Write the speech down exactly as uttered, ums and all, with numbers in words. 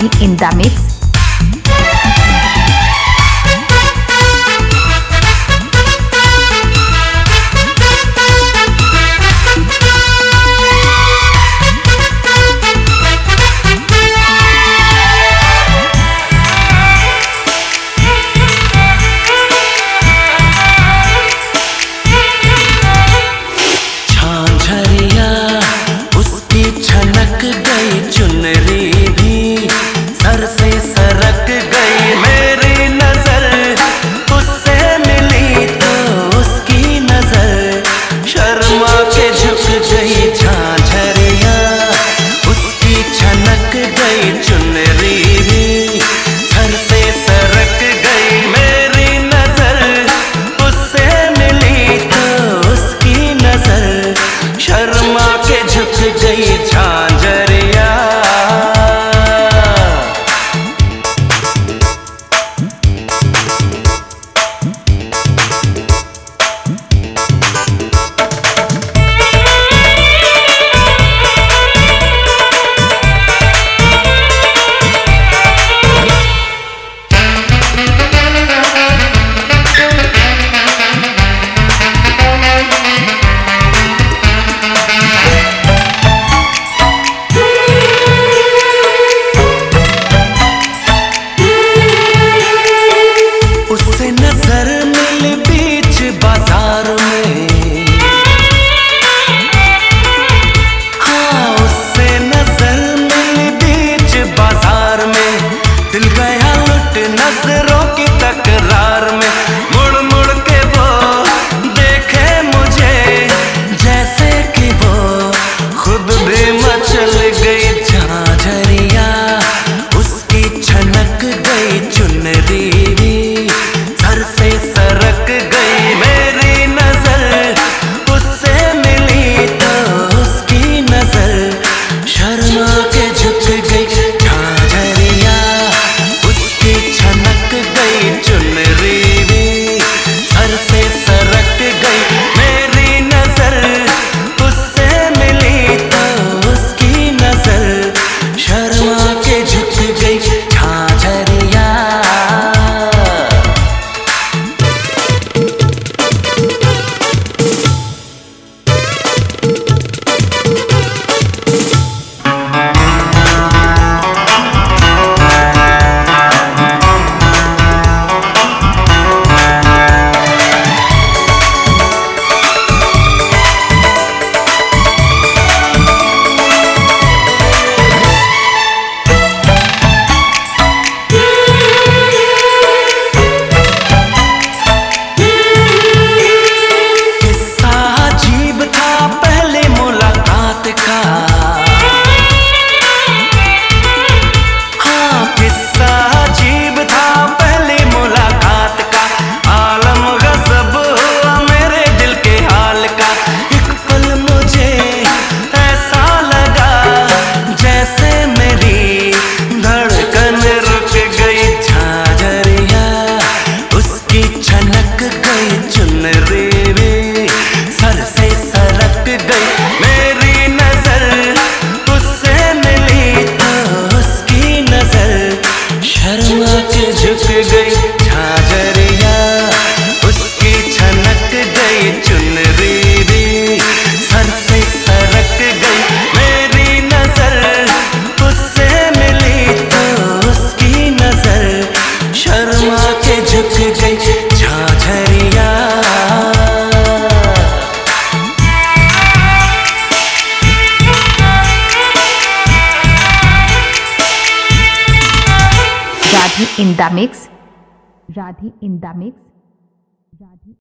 Radhi in the mix. छनक गई चुनरी भी सर से सरक गई मेरी नजर उससे मिली तो उसकी नजर शर्मा के झुक गई झांझरिया उसकी छनक गई चुनरी भी सर से सरक गई मेरी नजर उससे मिली तो उसकी नजर शर्मा के झुक गई झांझरिया। नजर मिल बीच बाजार में, हाँ उससे नजर मिल बीच बाजार में दिल गया लुट नजरों की तकरार में मुड़ मुड़ के वो देखे मुझे जैसे कि वो खुद भी मचल गई झांझरिया उसकी छनक गई चुनरी भी सर से सरक गई मेरी नजर उससे मिली तो उसकी नजर शर्मा के झुक गई झांझरिया उसकी छनक गई चुनरी भी सर से सरक गई मेरी नजर उससे मिली तो उसकी नजर शर्मा के झुक गई Jhajharia. Radhi in the mix. Radhi in the mix. Radhi.